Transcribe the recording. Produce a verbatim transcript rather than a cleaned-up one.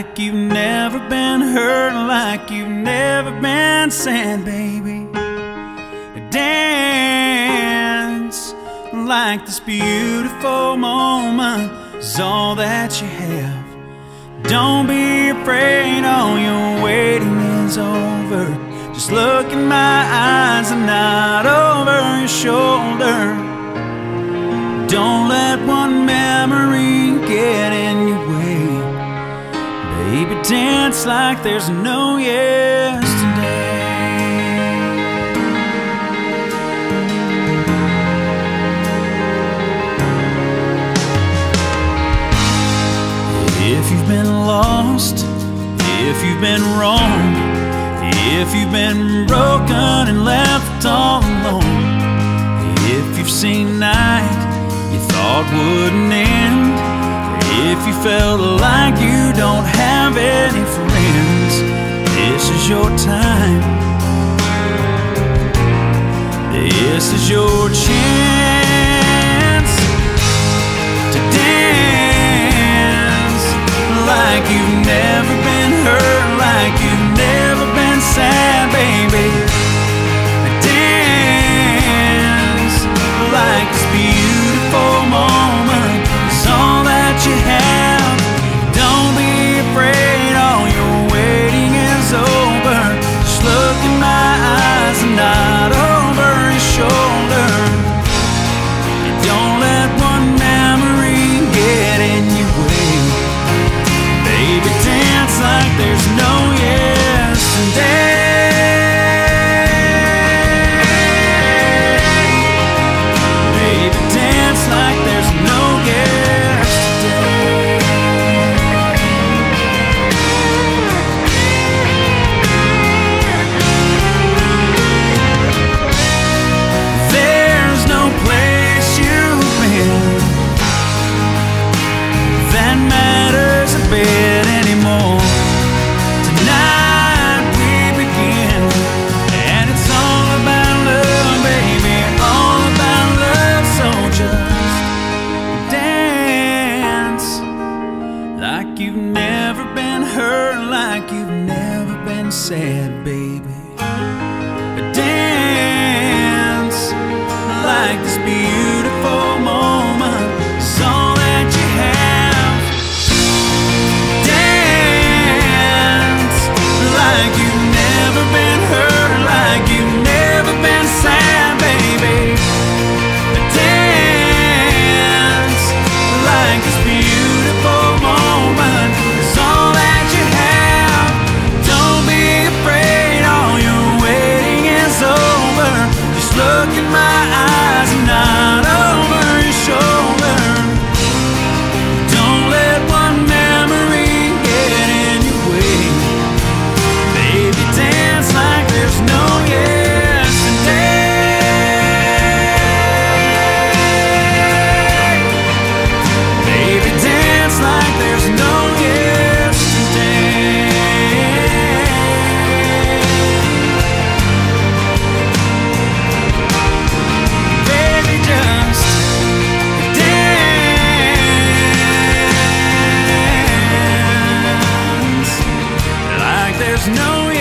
like you've never been hurt, like you've never been sad, baby. Dance like this beautiful moment is all that you have. Don't be afraid, all your waiting is over. Just look in my eyes and nod over your shoulder. Don't let one memory get in your way. Baby, dance like there's no yesterday. If you've been lost, if you've been wrong, if you've been broken and left all alone, if you've seen night you thought wouldn't end, if you felt like you don't have any friends, this is your time. This is your chance to dance like you've never been hurt, like you've never been sad, baby. Dance like this beautiful moment is all that you have. Don't be afraid, all your waiting is over. Just look in my eyes and nod over your shoulder. And don't let one memory get in your way. Baby, dance like there's no yesterday. Baby, dance like there's no yesterday. There's no place you've been that matters a bit anymore. Tonight we begin, and it's all about love, baby, all about love. So just dance like you've never been hurt, like you've never been sad, baby. Dance like this beautiful moment is all that you have. Dance like you've never been hurt, like you've never been sad, baby. Dance like this beautiful moment is all that you have. Don't be afraid, all your waiting is over. Just look in my eyes and nod over your shoulder. Don't let one memory get in your way. Baby, dance like there's no yesterday. Baby, dance like there's no yesterday. Baby, just dance like there's no yesterday.